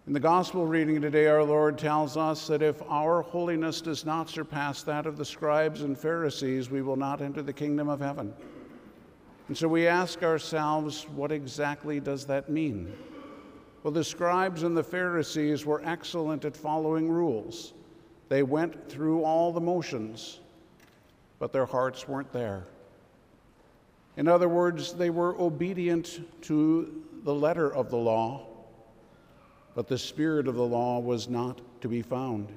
In the gospel reading today, our Lord tells us that if our holiness does not surpass that of the scribes and Pharisees, we will not enter the kingdom of heaven. And so we ask ourselves, what exactly does that mean? Well, the scribes and the Pharisees were excellent at following rules. They went through all the motions, but their hearts weren't there. In other words, they were obedient to the letter of the law, but the spirit of the law was not to be found.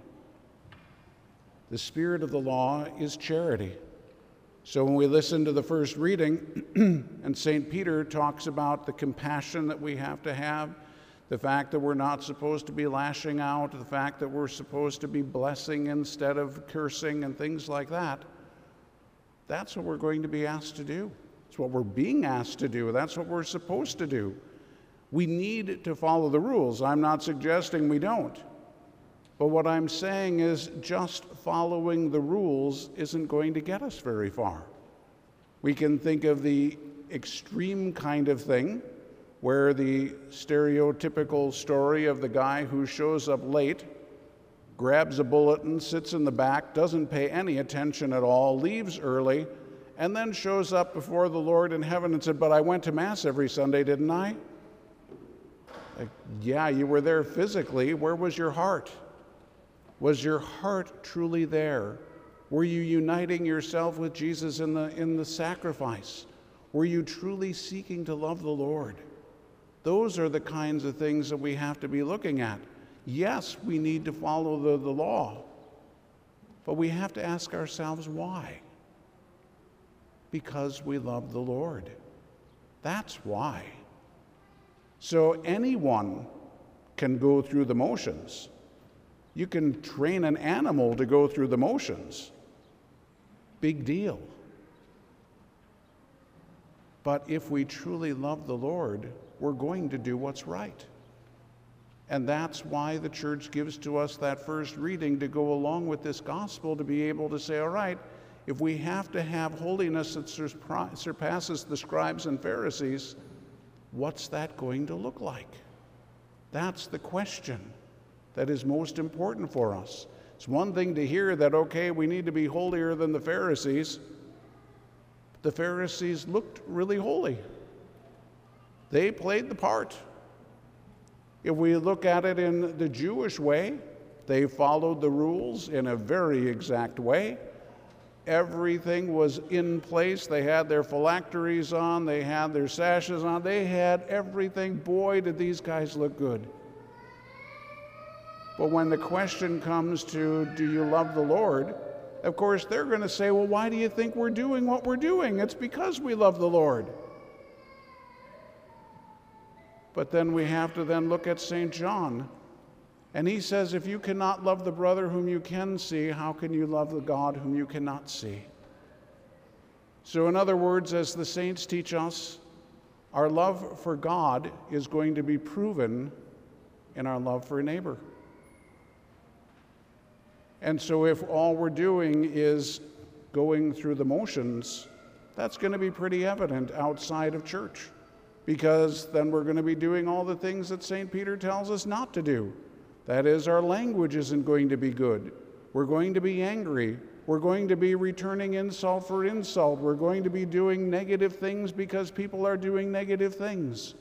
The spirit of the law is charity. So when we listen to the first reading, and St. Peter talks about the compassion that we have to have, the fact that we're not supposed to be lashing out, the fact that we're supposed to be blessing instead of cursing and things like that, that's what we're going to be asked to do. It's what we're being asked to do. That's what we're supposed to do. We need to follow the rules. I'm not suggesting we don't. But what I'm saying is just following the rules isn't going to get us very far. We can think of the extreme kind of thing where the stereotypical story of the guy who shows up late, grabs a bulletin, sits in the back, doesn't pay any attention at all, leaves early, and then shows up before the Lord in heaven and said, "But I went to Mass every Sunday, didn't I?" Like, yeah, you were there physically. Where was your heart? Was your heart truly there? Were you uniting yourself with Jesus in the sacrifice? Were you truly seeking to love the Lord? Those are the kinds of things that we have to be looking at. Yes, we need to follow the law, but we have to ask ourselves why. Because we love the Lord. That's why. So anyone can go through the motions. You can train an animal to go through the motions. Big deal. But if we truly love the Lord, we're going to do what's right. And that's why the church gives to us that first reading to go along with this gospel, to be able to say, all right, if we have to have holiness that surpasses the scribes and Pharisees, what's that going to look like? That's the question that is most important for us. It's one thing to hear that, okay, we need to be holier than the Pharisees. The Pharisees looked really holy. They played the part. If we look at it in the Jewish way, they followed the rules in a very exact way. Everything was in place. They had their phylacteries on. They had their sashes on. They had everything. Boy, did these guys look good. But when the question comes to, do you love the Lord? Of course, they're going to say, well, why do you think we're doing what we're doing? It's because we love the Lord. But then we have to then look at St. John. And he says, if you cannot love the brother whom you can see, how can you love the God whom you cannot see? So in other words, as the saints teach us, our love for God is going to be proven in our love for a neighbor. And so if all we're doing is going through the motions, that's going to be pretty evident outside of church, because then we're going to be doing all the things that St. Peter tells us not to do. That is, our language isn't going to be good. We're going to be angry. We're going to be returning insult for insult. We're going to be doing negative things because people are doing negative things.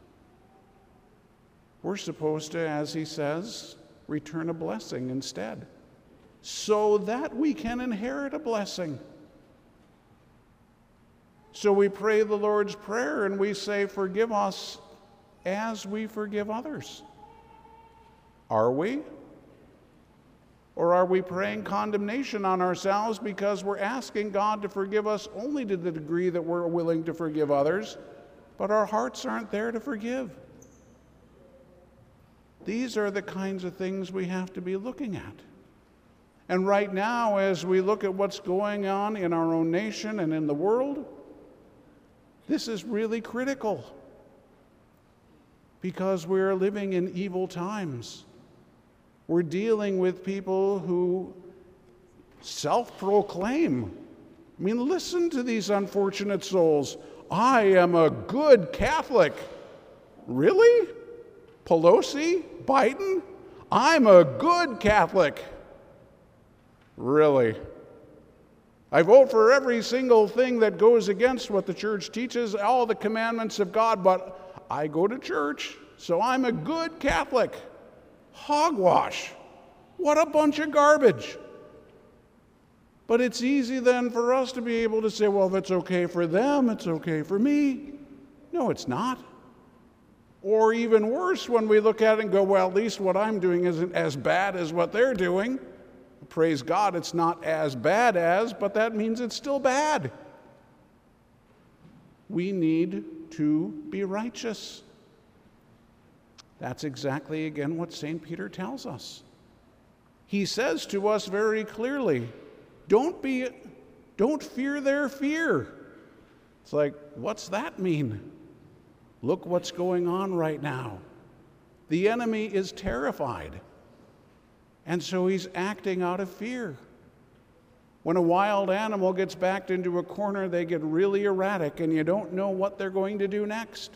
We're supposed to, as he says, return a blessing instead, so that we can inherit a blessing. So we pray the Lord's Prayer and we say, forgive us as we forgive others. Are we? Or are we praying condemnation on ourselves because we're asking God to forgive us only to the degree that we're willing to forgive others, but our hearts aren't there to forgive? These are the kinds of things we have to be looking at. And right now, as we look at what's going on in our own nation and in the world, this is really critical, because we're living in evil times. We're dealing with people who self-proclaim. I mean, listen to these unfortunate souls. I am a good Catholic. Really? Pelosi? Biden? I'm a good Catholic. Really? I vote for every single thing that goes against what the church teaches, all the commandments of God, but I go to church, so I'm a good Catholic. Hogwash. What a bunch of garbage. But it's easy then for us to be able to say, well, if it's okay for them, it's okay for me. No, it's not. Or even worse, when we look at it and go, well, at least what I'm doing isn't as bad as what they're doing. Praise God, it's not as bad as, but that means it's still bad. We need to be righteous. That's exactly, again, what St. Peter tells us. He says to us very clearly, don't fear their fear. It's like, what's that mean? Look what's going on right now. The enemy is terrified. And so he's acting out of fear. When a wild animal gets backed into a corner, they get really erratic, and you don't know what they're going to do next.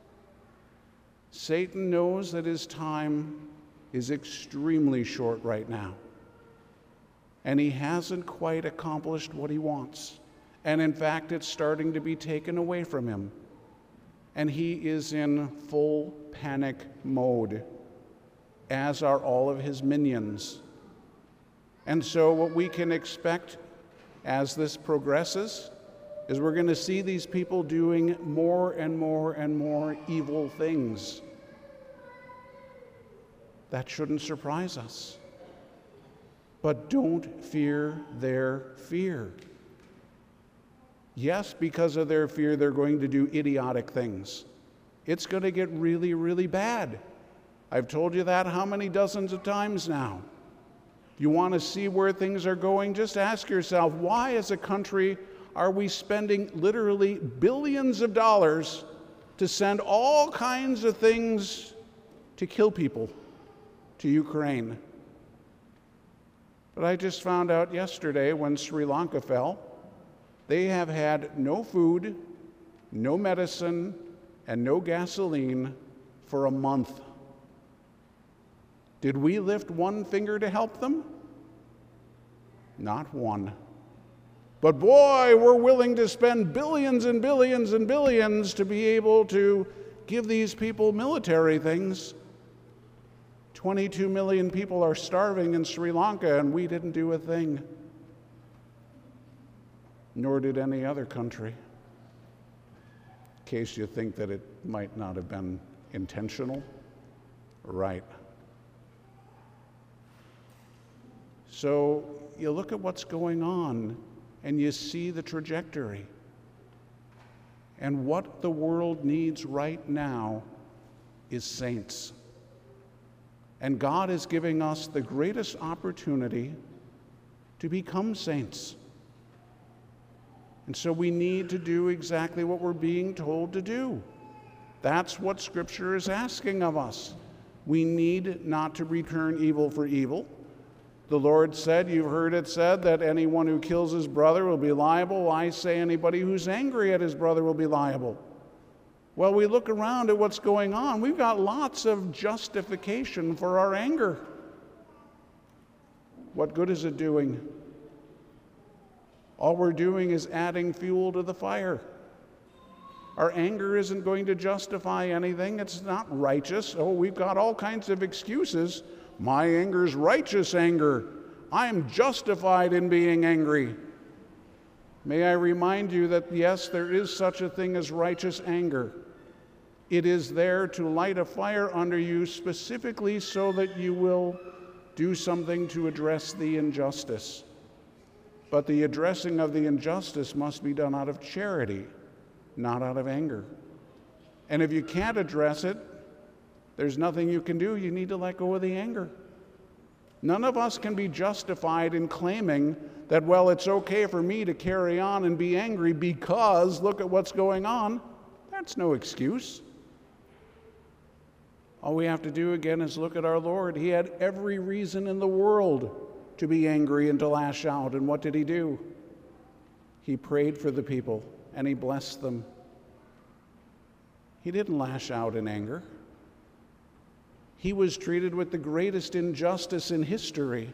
Satan knows that his time is extremely short right now. And he hasn't quite accomplished what he wants. And in fact, it's starting to be taken away from him. And he is in full panic mode, as are all of his minions. And so what we can expect as this progresses is we're going to see these people doing more and more and more evil things. That shouldn't surprise us. But don't fear their fear. Yes, because of their fear, they're going to do idiotic things. It's going to get really, really bad. I've told you that how many dozens of times now? If you want to see where things are going, just ask yourself, why as a country are we spending literally billions of dollars to send all kinds of things to kill people to Ukraine? But I just found out yesterday when Sri Lanka fell, they have had no food, no medicine, and no gasoline for a month. Did we lift one finger to help them? Not one. But boy, we're willing to spend billions and billions and billions to be able to give these people military things. 22 million people are starving in Sri Lanka, and we didn't do a thing. Nor did any other country. In case you think that it might not have been intentional. Right. So you look at what's going on, and you see the trajectory. And what the world needs right now is saints. And God is giving us the greatest opportunity to become saints. And so we need to do exactly what we're being told to do. That's what Scripture is asking of us. We need not to return evil for evil. The Lord said, you've heard it said, that anyone who kills his brother will be liable. I say anybody who's angry at his brother will be liable. Well, we look around at what's going on. We've got lots of justification for our anger. What good is it doing? All we're doing is adding fuel to the fire. Our anger isn't going to justify anything. It's not righteous. Oh, we've got all kinds of excuses. My anger's righteous anger. I'm justified in being angry. May I remind you that, yes, there is such a thing as righteous anger. It is there to light a fire under you specifically so that you will do something to address the injustice. But the addressing of the injustice must be done out of charity, not out of anger. And if you can't address it, there's nothing you can do. You need to let go of the anger. None of us can be justified in claiming that, well, it's okay for me to carry on and be angry because look at what's going on. That's no excuse. All we have to do again is look at our Lord. He had every reason in the world to be angry and to lash out. And what did he do? He prayed for the people and he blessed them. He didn't lash out in anger. He was treated with the greatest injustice in history.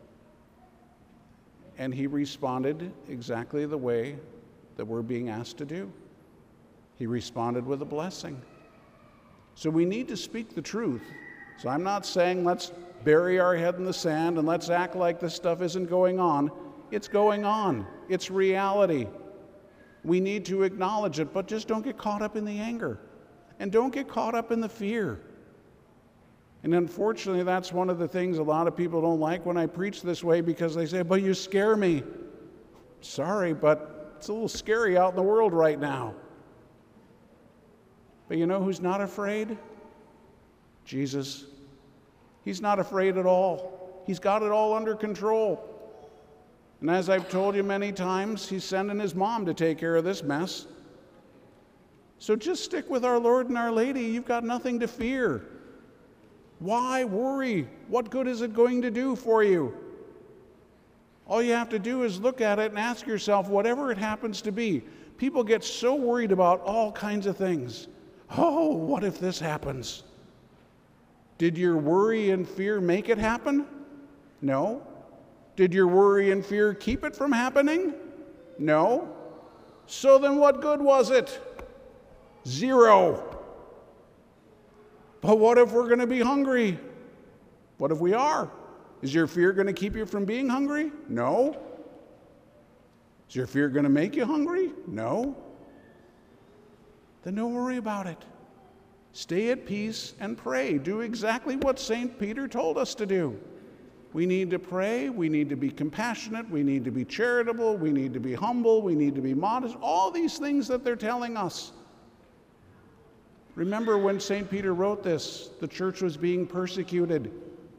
And he responded exactly the way that we're being asked to do. He responded with a blessing. So we need to speak the truth. So I'm not saying let's bury our head in the sand and let's act like this stuff isn't going on. It's going on. It's reality. We need to acknowledge it, but just don't get caught up in the anger. And don't get caught up in the fear. And unfortunately, that's one of the things a lot of people don't like when I preach this way, because they say, but you scare me. Sorry, but it's a little scary out in the world right now. But you know who's not afraid? Jesus. He's not afraid at all. He's got it all under control. And as I've told you many times, he's sending his mom to take care of this mess. So just stick with our Lord and our Lady. You've got nothing to fear. Why worry? What good is it going to do for you? All you have to do is look at it and ask yourself, whatever it happens to be. People get so worried about all kinds of things. Oh, what if this happens? Did your worry and fear make it happen? No. Did your worry and fear keep it from happening? No. So then what good was it? Zero. But what if we're going to be hungry? What if we are? Is your fear going to keep you from being hungry? No. Is your fear going to make you hungry? No. Then don't worry about it. Stay at peace and pray. Do exactly what St. Peter told us to do. We need to pray. We need to be compassionate. We need to be charitable. We need to be humble. We need to be modest. All these things that they're telling us. Remember when St. Peter wrote this, the church was being persecuted.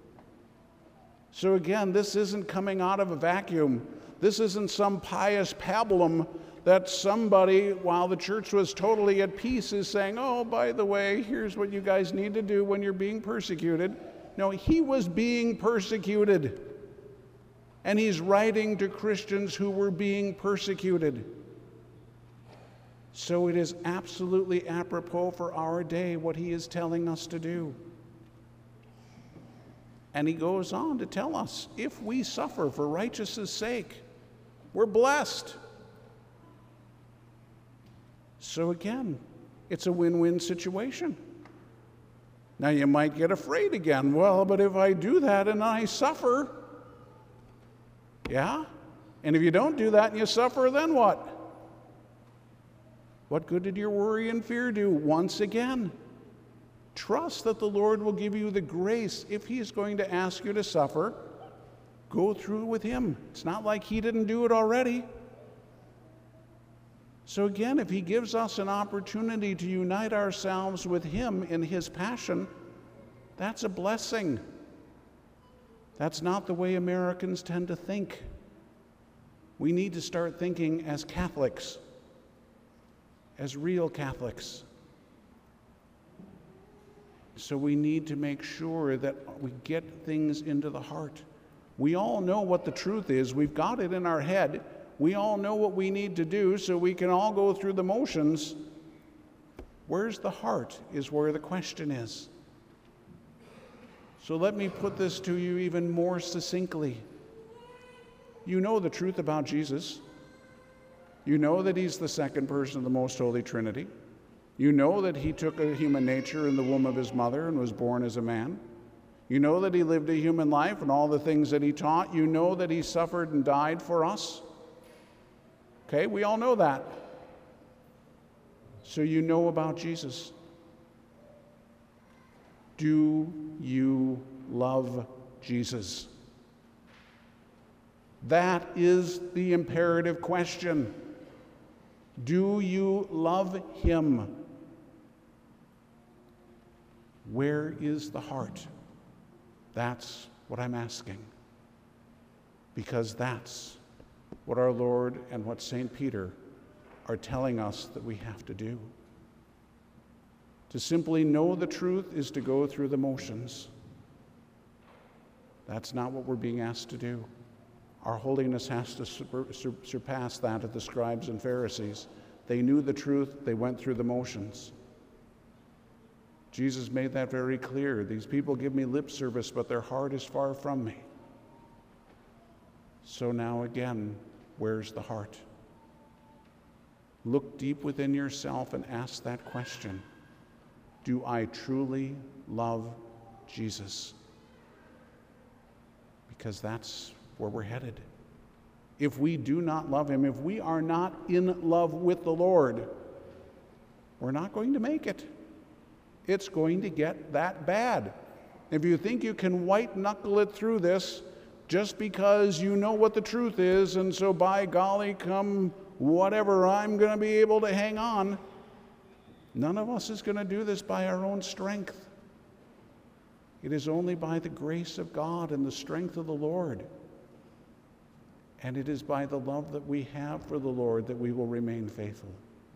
So again, this isn't coming out of a vacuum. This isn't some pious pabulum that somebody, while the church was totally at peace, is saying, oh, by the way, here's what you guys need to do when you're being persecuted. No, he was being persecuted. And he's writing to Christians who were being persecuted. So it is absolutely apropos for our day what he is telling us to do. And he goes on to tell us, if we suffer for righteousness' sake, we're blessed. So again, it's a win-win situation. Now you might get afraid again. Well, but if I do that and I suffer, yeah? And if you don't do that and you suffer, then what? What good did your worry and fear do? Once again, trust that the Lord will give you the grace. If he is going to ask you to suffer, go through with him. It's not like he didn't do it already. So again, if he gives us an opportunity to unite ourselves with him in his passion, that's a blessing. That's not the way Americans tend to think. We need to start thinking as Catholics, as real Catholics. So we need to make sure that we get things into the heart. We all know what the truth is. We've got it in our head. We all know what we need to do, so we can all go through the motions. Where's the heart is where the question is. So let me put this to you even more succinctly. You know the truth about Jesus. You know that he's the second person of the Most Holy Trinity. You know that he took a human nature in the womb of his mother and was born as a man. You know that he lived a human life and all the things that he taught. You know that he suffered and died for us. Okay, we all know that. So you know about Jesus. Do you love Jesus? That is the imperative question. Do you love him? Where is the heart? That's what I'm asking. Because that's what our Lord and what St. Peter are telling us that we have to do. To simply know the truth is to go through the motions. That's not what we're being asked to do. Our holiness has to surpass that of the scribes and Pharisees. They knew the truth, they went through the motions. Jesus made that very clear. These people give me lip service, but their heart is far from me. So now again, where's the heart? Look deep within yourself and ask that question. Do I truly love Jesus? Because that's where we're headed. If we do not love him, if we are not in love with the Lord, we're not going to make it. It's going to get that bad. If you think you can white-knuckle it through this just because you know what the truth is, and so by golly, come whatever, I'm going to be able to hang on, none of us is going to do this by our own strength. It is only by the grace of God and the strength of the Lord. And it is by the love that we have for the Lord that we will remain faithful.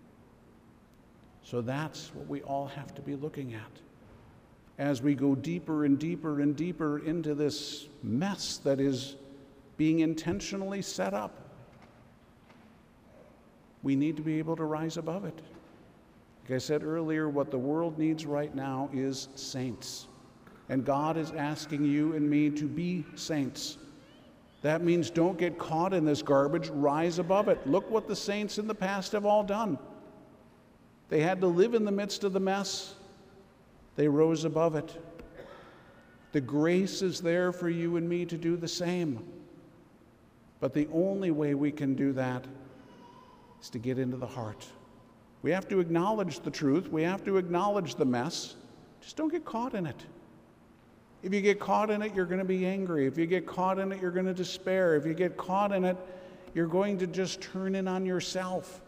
So that's what we all have to be looking at as we go deeper and deeper and deeper into this mess that is being intentionally set up. We need to be able to rise above it. Like I said earlier, what the world needs right now is saints. And God is asking you and me to be saints. That means don't get caught in this garbage, rise above it. Look what the saints in the past have all done. They had to live in the midst of the mess. They rose above it. The grace is there for you and me to do the same. But the only way we can do that is to get into the heart. We have to acknowledge the truth. We have to acknowledge the mess. Just don't get caught in it. If you get caught in it, you're going to be angry. If you get caught in it, you're going to despair. If you get caught in it, you're going to just turn in on yourself.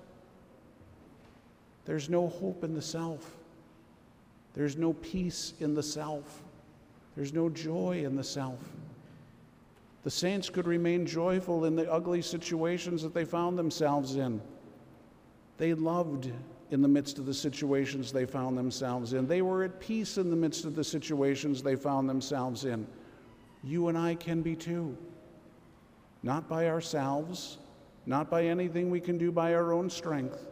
There's no hope in the self. There's no peace in the self. There's no joy in the self. The saints could remain joyful in the ugly situations that they found themselves in. They loved in the midst of the situations they found themselves in. They were at peace in the midst of the situations they found themselves in. You and I can be too. Not by ourselves, not by anything we can do by our own strength,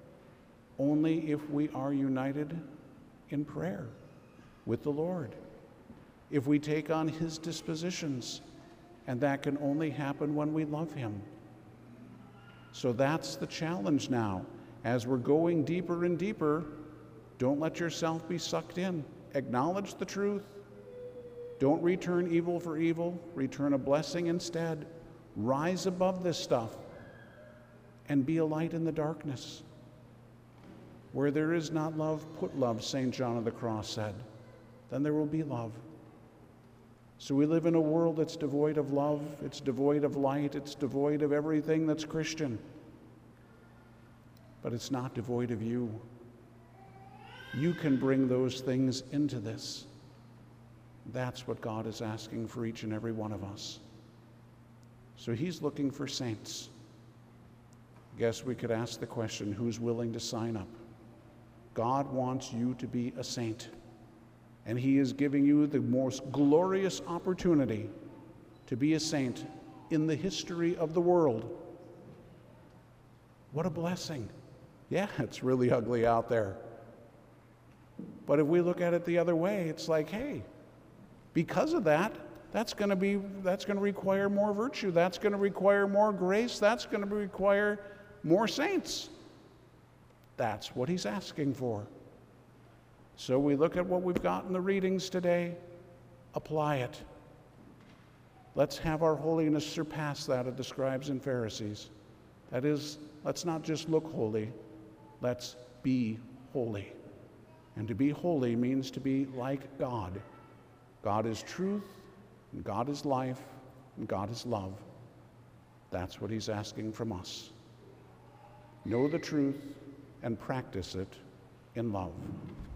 only if we are united in prayer with the Lord. If we take on his dispositions, and that can only happen when we love him. So that's the challenge now. As we're going deeper and deeper, don't let yourself be sucked in. Acknowledge the truth. Don't return evil for evil. Return a blessing instead. Rise above this stuff and be a light in the darkness. Where there is not love, put love, St. John of the Cross said. Then there will be love. So we live in a world that's devoid of love, it's devoid of light, it's devoid of everything that's Christian. But it's not devoid of you. You can bring those things into this. That's what God is asking for each and every one of us. So he's looking for saints. I guess we could ask the question, who's willing to sign up? God wants you to be a saint. And he is giving you the most glorious opportunity to be a saint in the history of the world. What a blessing. Yeah, it's really ugly out there. But if we look at it the other way, it's like, hey, because of that, that's going to require more virtue. That's going to require more grace. That's going to require more saints. That's what he's asking for. So we look at what we've got in the readings today, apply it. Let's have our holiness surpass that of the scribes and Pharisees. That is, let's not just look holy, let's be holy. And to be holy means to be like God. God is truth, and God is life, and God is love. That's what he's asking from us. Know the truth and practice it in love.